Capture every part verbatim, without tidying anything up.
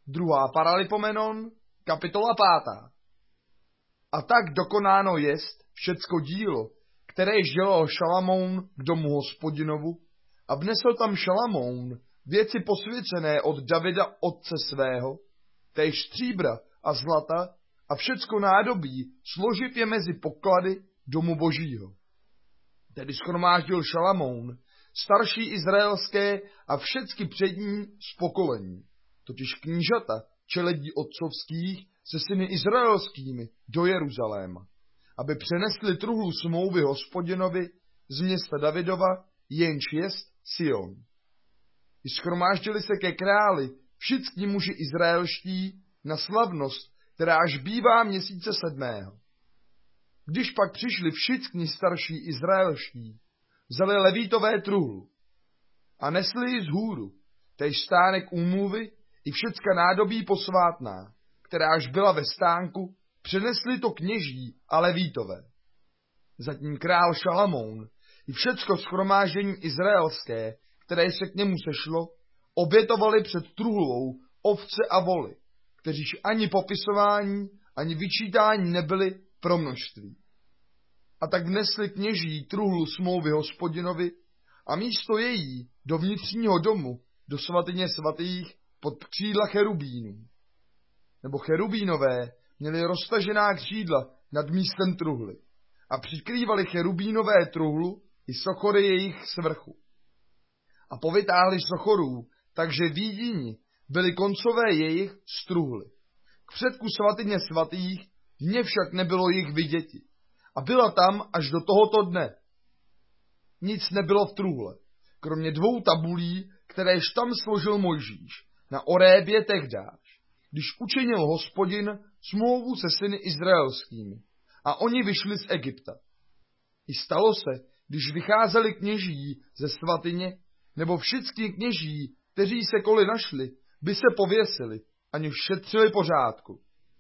Druhá Paralipomenon, kapitola pátá. A tak dokonáno jest všecko dílo, které dělal Šalamoun k domu Hospodinovu, a vnesl tam Šalamoun věci posvěcené od Davida otce svého, též stříbra a zlata a všecko nádobí, složit je mezi poklady domu Božího. Tedy shromáždil Šalamoun starší izraelské a všecky přední z pokolení, totiž knížata čeledí otcovských se syny izraelskými do Jeruzaléma, aby přenesli truhlu smlouvy Hospodinovi z města Davidova, jenž jest Sion. I shromáždili se ke králi všichni muži izraelští na slavnost, kteráž bývá měsíce sedmého. Když pak přišli všichni starší izraelští, vzali levítové truhlu a nesli ji z hůru, též stánek úmluvy i všecka nádobí posvátná, kteráž byla ve stánku, přenesli to kněží a levítové. Zatím král Šalamoun i všecko shromáždění izraelské, které se k němu sešlo, obětovali před truhlou ovce a voly, kteříž ani popisování, ani vyčítání nebyly pro množství. A tak vnesli kněží truhlu smlouvy Hospodinovi a místo její do vnitřního domu, do svatyně svatých, pod křídla cherubínů. Nebo cherubínové měli roztažená křídla nad místem truhly a přikrývali cherubínové truhlu i sochory jejich svrchu. A povytáhli sochorů, takže výdini byly koncové jejich z truhly. K předku svatyně svatých v ně však nebylo jich viděti a byla tam až do tohoto dne. Nic nebylo v truhle, kromě dvou tabulí, kteréž tam složil Mojžíš na Orébě tehdáž, když učinil Hospodin smlouvu se syny izraelskými a oni vyšli z Egypta. I stalo se, když vycházeli kněží ze svatyně, nebo všichni kněží, kteří se koli našli, by se pověsili, aniž šetřili pořádku.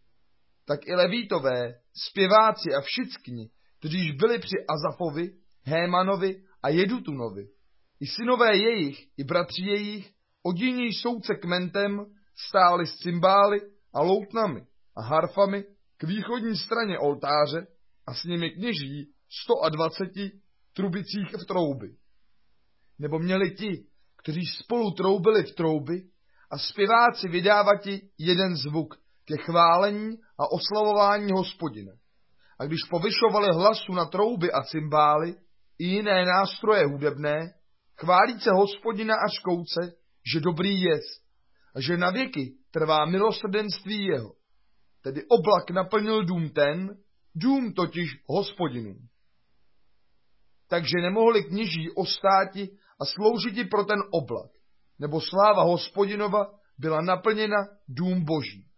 Tak i levítové, zpěváci a všichni, kteříž byli při Azafovi, Hémanovi a Jedutunovi, i synové jejich, i bratři jejich, odění souce kmentem, stáli s cymbály a loutnami a harfami k východní straně oltáře a s nimi kněží sto a dvaceti trubicích v trouby. Nebo měli ti, kteří spolu troubili v trouby, a zpěváci vydávati jeden zvuk ke chválení a oslavování Hospodina. A když povyšovali hlasu na trouby a cymbály i jiné nástroje hudebné, chválíce Hospodina a škouce, že dobrý jest a že navěky trvá milosrdenství jeho. Tedy oblak naplnil dům ten, dům totiž Hospodinům. Takže nemohli kněží ostáti a sloužiti pro ten oblak, nebo sláva Hospodinova byla naplněna dům Boží.